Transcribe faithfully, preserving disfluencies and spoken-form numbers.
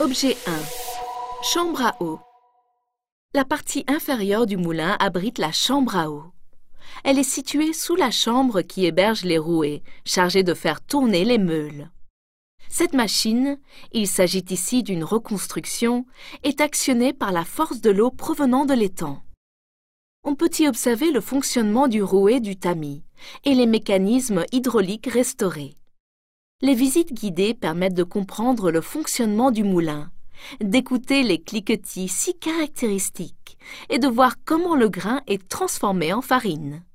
Objet un. Chambre à eau. La partie inférieure du moulin abrite la chambre à eau. Elle est située sous la chambre qui héberge les rouets, chargées de faire tourner les meules. Cette machine, il s'agit ici d'une reconstruction, est actionnée par la force de l'eau provenant de l'étang. On peut y observer le fonctionnement du rouet du tamis et les mécanismes hydrauliques restaurés. Les visites guidées permettent de comprendre le fonctionnement du moulin, d'écouter les cliquetis si caractéristiques et de voir comment le grain est transformé en farine.